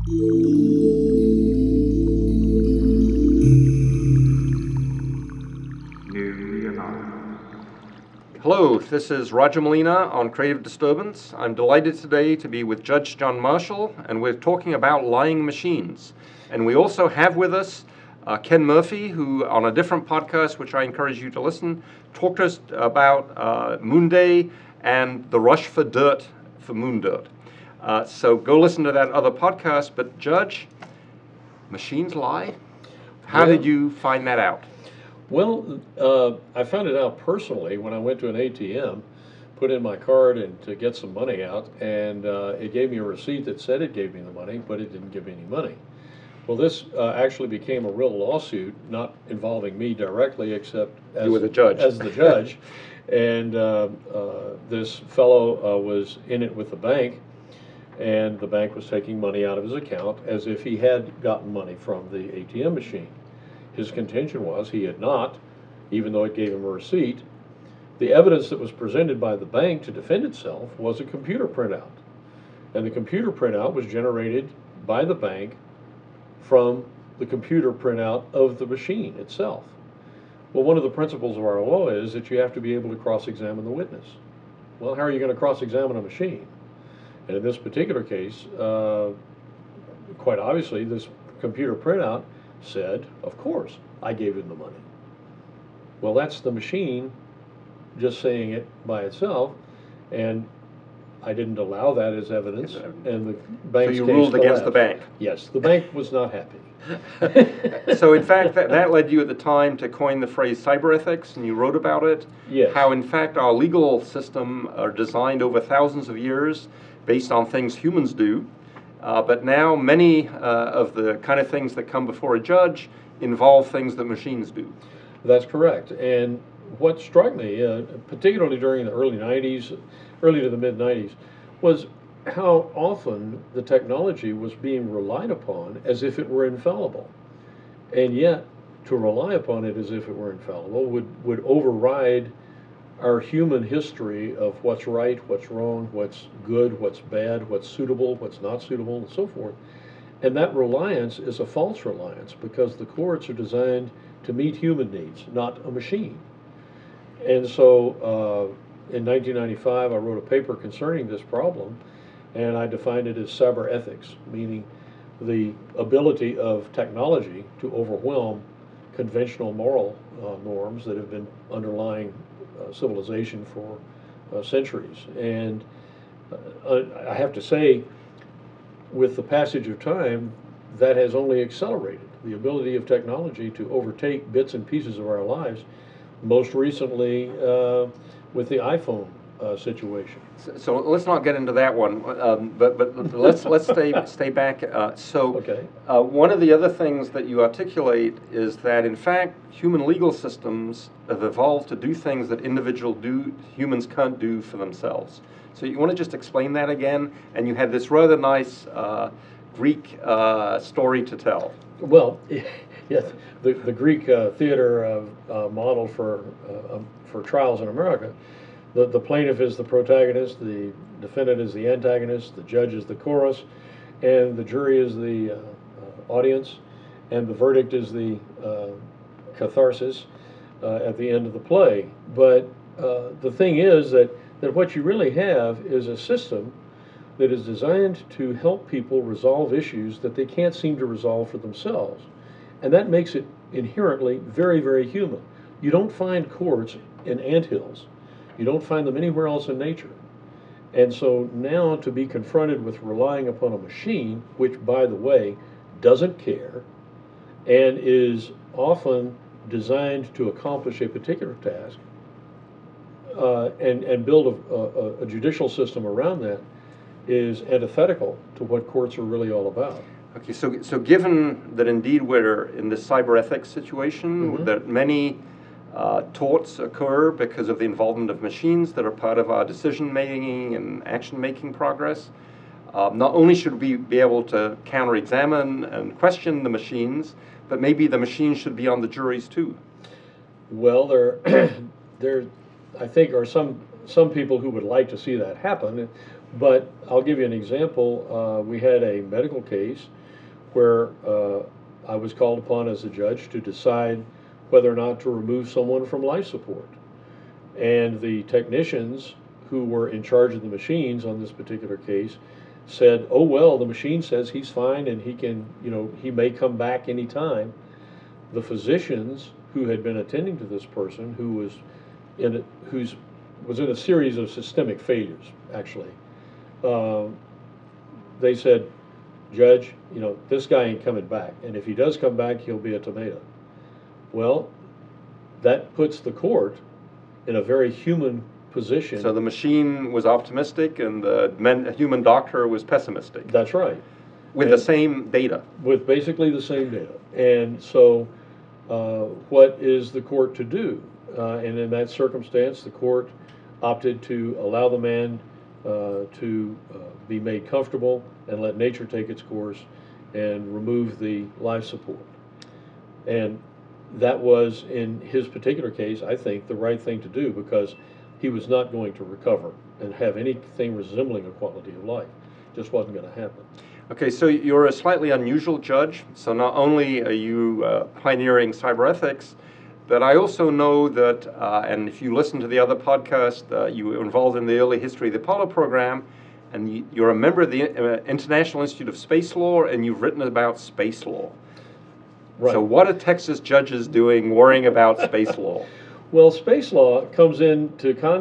Hello, this is Roger Molina on Creative Disturbance. I'm delighted today to be with Judge John Marshall, and we're talking about lying machines. And we also have with us Ken Murphy, who on a different podcast, which I encourage you to listen, talked to us about Moon Day and the rush for dirt, for moon dirt. So go listen to that other podcast. But Judge, machines lie? How did you find that out? Well, I found it out personally when I went to an ATM, put in my card and to get some money out, and it gave me a receipt that said it gave me the money, but it didn't give me any money. Well, this actually became a real lawsuit, not involving me directly, except as, you were the judge. As the judge. And this fellow was in it with the bank, and the bank was taking money out of his account as if he had gotten money from the ATM machine. His contention was he had not, even though it gave him a receipt. The evidence that was presented by the bank to defend itself was a computer printout. And the computer printout was generated by the bank from the computer printout of the machine itself. Well, one of the principles of our law is that you have to be able to cross-examine the witness. Well, how are you going to cross-examine a machine? And in this particular case, quite obviously, this computer printout said, of course, I gave him the money. Well, that's the machine just saying it by itself, and I didn't allow that as evidence, and the bank's So you case ruled against collapsed. the bank? Yes, the bank was not happy. So in fact, that led you at the time to coin the phrase cyber ethics, and you wrote about it. Yes. How in fact our legal system are designed over thousands of years based on things humans do. But now many of the kind of things that come before a judge involve things that machines do. That's correct. And what struck me, particularly during the early 90s, early to the mid 90s, was how often the technology was being relied upon as if it were infallible. And yet, to rely upon it as if it were infallible would override our human history of what's right, what's wrong, what's good, what's bad, what's suitable, what's not suitable, and so forth. And that reliance is a false reliance because the courts are designed to meet human needs, not a machine. And so in 1995, I wrote a paper concerning this problem, and I defined it as cyber ethics, meaning the ability of technology to overwhelm conventional moral norms that have been underlying civilization for centuries. And I have to say, with the passage of time, that has only accelerated the ability of technology to overtake bits and pieces of our lives, most recently with the iPhone situation. So let's not get into that one, but let's stay back. Okay. One of the other things that you articulate is that in fact human legal systems have evolved to do things that humans can't do for themselves. So you want to just explain that again? And you had this rather nice Greek story to tell. Well, yes, the Greek theater model for trials in America. The plaintiff is the protagonist, the defendant is the antagonist, the judge is the chorus, and the jury is the audience, and the verdict is the catharsis at the end of the play. But the thing is that what you really have is a system that is designed to help people resolve issues that they can't seem to resolve for themselves. And that makes it inherently very, very human. You don't find courts in anthills. You don't find them anywhere else in nature. And so now to be confronted with relying upon a machine, which, by the way, doesn't care and is often designed to accomplish a particular task, and build a judicial system around that, is antithetical to what courts are really all about. Okay, so given that indeed we're in this cyber ethics situation, Mm-hmm. that many torts occur because of the involvement of machines that are part of our decision-making and action-making progress, not only should we be able to counter-examine and question the machines, but maybe the machines should be on the juries too. Well, there I think, are some some people who would like to see that happen, but I'll give you an example. We had a medical case where I was called upon as a judge to decide whether or not to remove someone from life support. And the technicians who were in charge of the machines on this particular case said, oh, well, the machine says he's fine and he can, he may come back anytime. The physicians who had been attending to this person, who was in a series of systemic failures, actually, they said, Judge, this guy ain't coming back, and if he does come back, he'll be a tomato. Well, that puts the court in a very human position. So the machine was optimistic and the human doctor was pessimistic. That's right. With the same data. With basically the same data. And so what is the court to do? And in that circumstance, the court opted to allow the man to be made comfortable and let nature take its course and remove the life support. And that was, in his particular case, I think, the right thing to do, because he was not going to recover and have anything resembling a quality of life. Just wasn't going to happen. Okay, so you're a slightly unusual judge. So not only are you pioneering cyber ethics, but I also know that, and if you listen to the other podcast, you were involved in the early history of the Apollo program, and you're a member of the International Institute of Space Law, and you've written about space law. Right. So what are Texas judges doing worrying about space law? Well, space law comes in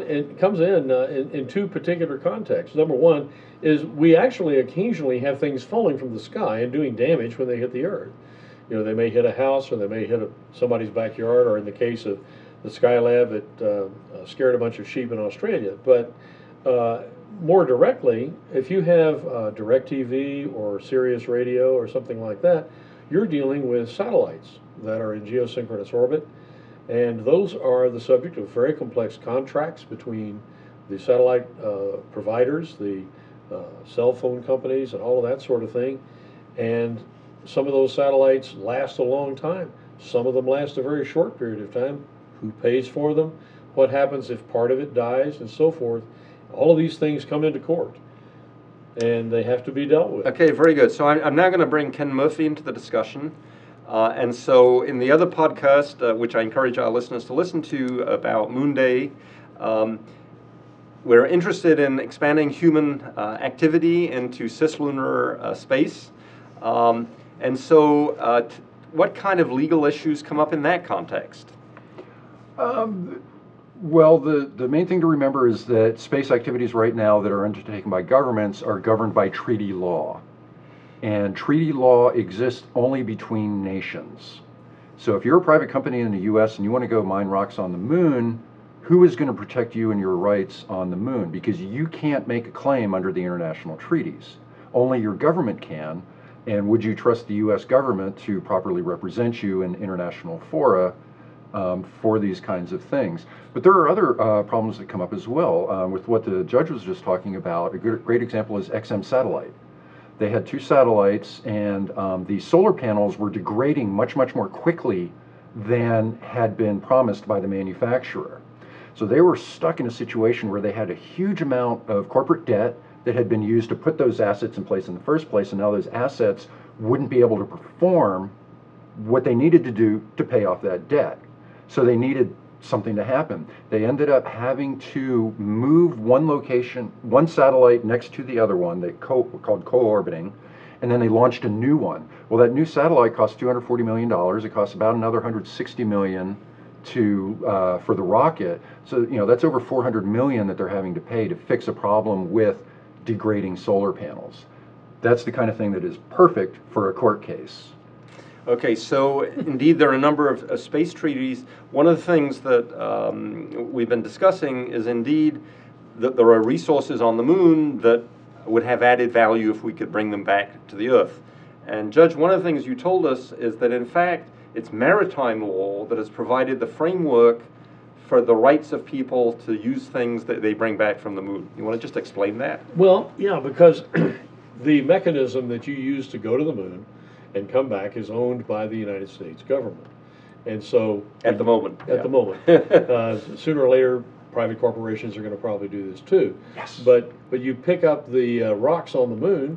in two particular contexts. Number one is we actually occasionally have things falling from the sky and doing damage when they hit the Earth. They may hit a house, or they may hit somebody's backyard, or in the case of the Skylab, it scared a bunch of sheep in Australia. But more directly, if you have DirecTV or Sirius Radio or something like that, you're dealing with satellites that are in geosynchronous orbit, and those are the subject of very complex contracts between the satellite providers, the cell phone companies, and all of that sort of thing. And some of those satellites last a long time. Some of them last a very short period of time. Who pays for them? What happens if part of it dies, and so forth? All of these things come into court, and they have to be dealt with. Okay, very good. So I'm now going to bring Ken Murphy into the discussion. And so in the other podcast, which I encourage our listeners to listen to about Moon Day, we're interested in expanding human activity into cislunar space. And so what kind of legal issues come up in that context? Well, the main thing to remember is that space activities right now that are undertaken by governments are governed by treaty law. And treaty law exists only between nations. So if you're a private company in the US and you want to go mine rocks on the moon, who is going to protect you and your rights on the moon? Because you can't make a claim under the international treaties. Only your government can. And would you trust the US government to properly represent you in international fora for these kinds of things? But there are other problems that come up as well. With what the judge was just talking about, a great example is XM Satellite. They had 2 satellites, and the solar panels were degrading much, much more quickly than had been promised by the manufacturer. So they were stuck in a situation where they had a huge amount of corporate debt that had been used to put those assets in place in the first place, and now those assets wouldn't be able to perform what they needed to do to pay off that debt. So they needed something to happen. They ended up having to move one satellite next to the other one, called co-orbiting, and then they launched a new one. Well, that new satellite cost $240 million. It costs about another $160 million for the rocket. So that's over $400 million that they're having to pay to fix a problem with degrading solar panels. That's the kind of thing that is perfect for a court case. Okay, so indeed there are a number of space treaties. One of the things that we've been discussing is indeed that there are resources on the moon that would have added value if we could bring them back to the Earth. And Judge, one of the things you told us is that in fact it's maritime law that has provided the framework for the rights of people to use things that they bring back from the moon. You want to just explain that? Well, yeah, because the mechanism that you use to go to the moon and come back is owned by the United States government. And so at the moment, sooner or later, private corporations are going to probably do this too. Yes. But you pick up the rocks on the moon,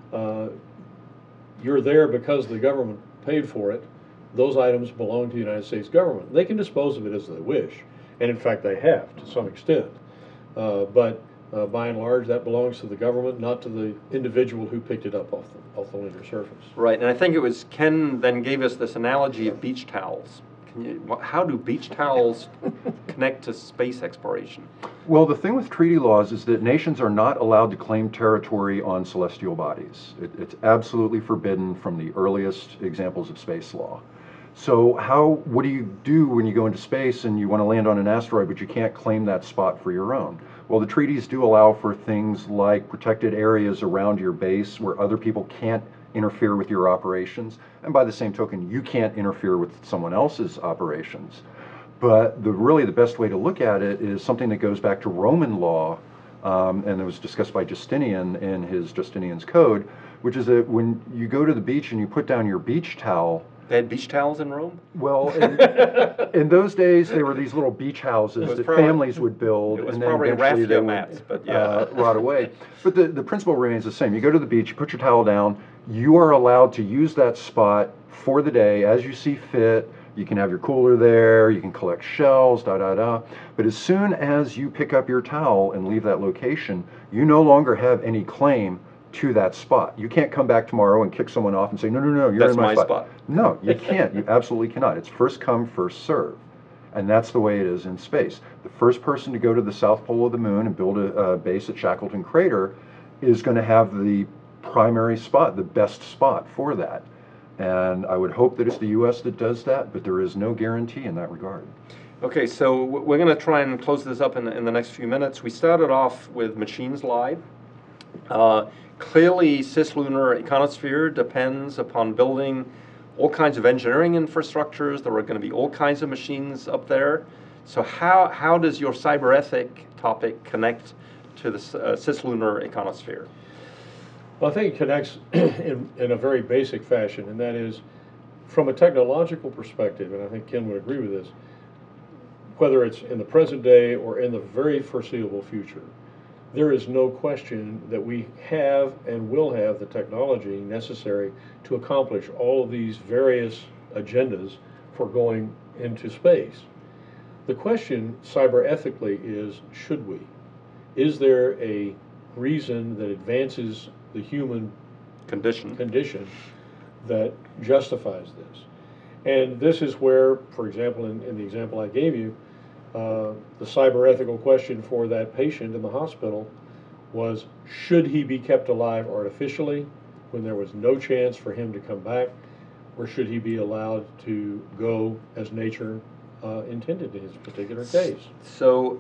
you're there because the government paid for it. Those items belong to the United States government. They can dispose of it as they wish, and in fact they have to some extent. But by and large, that belongs to the government, not to the individual who picked it up off the lunar surface. Right, and I think it was Ken then gave us this analogy of beach towels. How do beach towels connect to space exploration? Well, the thing with treaty laws is that nations are not allowed to claim territory on celestial bodies. It's absolutely forbidden from the earliest examples of space law. So what do you do when you go into space and you want to land on an asteroid, but you can't claim that spot for your own? Well, the treaties do allow for things like protected areas around your base where other people can't interfere with your operations, and by the same token, you can't interfere with someone else's operations. But really the best way to look at it is something that goes back to Roman law, and it was discussed by Justinian in his Justinian's Code, which is that when you go to the beach and you put down your beach towel. They had beach towels in Rome? Well, in those days, there were these little beach houses that families would build. It was and then probably eventually raffia mats, but yeah. Rot away. But the principle remains the same. You go to the beach, you put your towel down, you are allowed to use that spot for the day as you see fit. You can have your cooler there, you can collect shells, But as soon as you pick up your towel and leave that location, you no longer have any claim to that spot. You can't come back tomorrow and kick someone off and say, no, you're That's in my spot. No, you can't. You absolutely cannot. It's first come, first serve. And that's the way it is in space. The first person to go to the South Pole of the Moon and build a base at Shackleton Crater is going to have the primary spot, the best spot for that. And I would hope that it's the U.S. that does that, but there is no guarantee in that regard. Okay, so we're going to try and close this up in the next few minutes. We started off with Machines Live. Clearly, cislunar econosphere depends upon building all kinds of engineering infrastructures. There are going to be all kinds of machines up there. So how does your cyber ethic topic connect to the cislunar econosphere? Well, I think it connects in a very basic fashion, and that is from a technological perspective, and I think Ken would agree with this, whether it's in the present day or in the very foreseeable future, there is no question that we have and will have the technology necessary to accomplish all of these various agendas for going into space. The question cyber ethically is, should we? Is there a reason that advances the human condition that justifies this? And this is where, for example, in the example I gave you, the cyber ethical question for that patient in the hospital was, should he be kept alive artificially when there was no chance for him to come back, or should he be allowed to go as nature intended in his particular case? So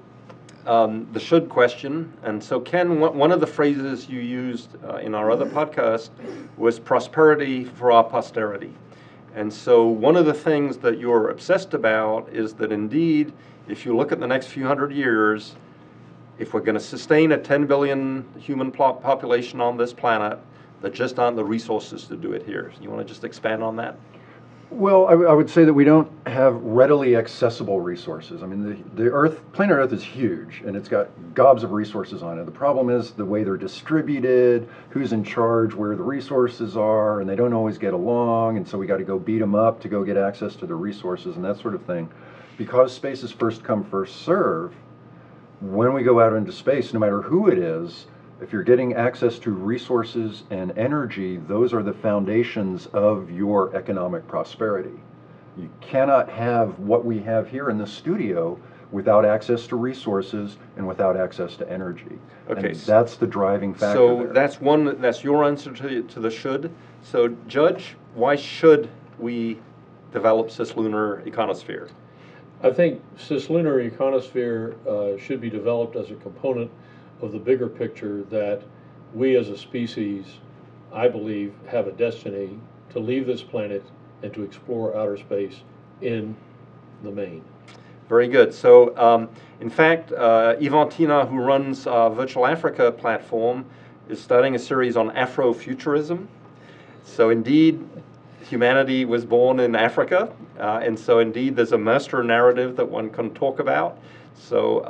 the should question, and so Ken, one of the phrases you used in our other podcast was prosperity for our posterity. And so one of the things that you're obsessed about is that indeed, if you look at the next few hundred years, if we're going to sustain a 10 billion human population on this planet, there just aren't the resources to do it here. You want to just expand on that? Well, I would say that we don't have readily accessible resources. I mean, planet Earth is huge, and it's got gobs of resources on it. The problem is the way they're distributed, who's in charge, where the resources are, and they don't always get along, and so we got to go beat them up to go get access to the resources and that sort of thing. Because space is first come, first serve, when we go out into space, no matter who it is, if you're getting access to resources and energy, those are the foundations of your economic prosperity. You cannot have what we have here in the studio without access to resources and without access to energy. Okay, and that's the driving factor. So there. that's your answer to the should. So Judge, why should we develop cislunar econosphere? I think cislunar econosphere should be developed as a component of the bigger picture that we as a species, I believe, have a destiny to leave this planet and to explore outer space in the main. Very good. So, in fact, Ivantina, who runs Virtual Africa platform, is starting a series on Afrofuturism. So, indeed, humanity was born in Africa, and so indeed there's a master narrative that one can talk about. So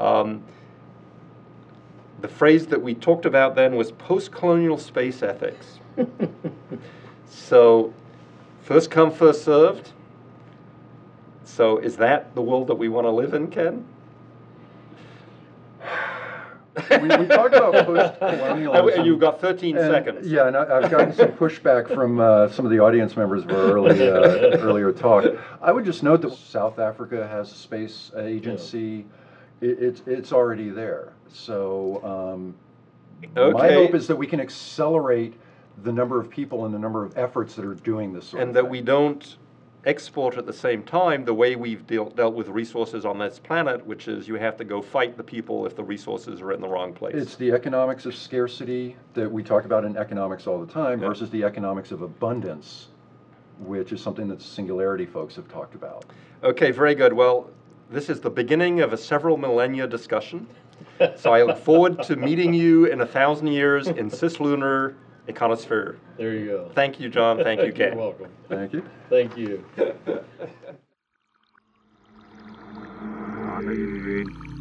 the phrase that we talked about then was post-colonial space ethics. So first come, first served. So is that the world that we want to live in, Ken? we talked about post-colonialism. You've got 13 seconds. Yeah, and I've gotten some pushback from some of the audience members of our earlier talk. I would just note that South Africa has a space agency. It's already there. So my hope is that we can accelerate the number of people and the number of efforts that are doing this sort of and thing. that we don't export at the same time the way we've dealt with resources on this planet, which is you have to go fight the people if the resources are in the wrong place. It's the economics of scarcity that we talk about in economics all the time versus the economics of abundance, which is something that Singularity folks have talked about. Okay, very good. Well, this is the beginning of a several millennia discussion. So I look forward to meeting you in 1,000 years in cislunar econosphere. There you go. Thank you, John. Thank you, Ken. You're welcome. Thank you. Thank you.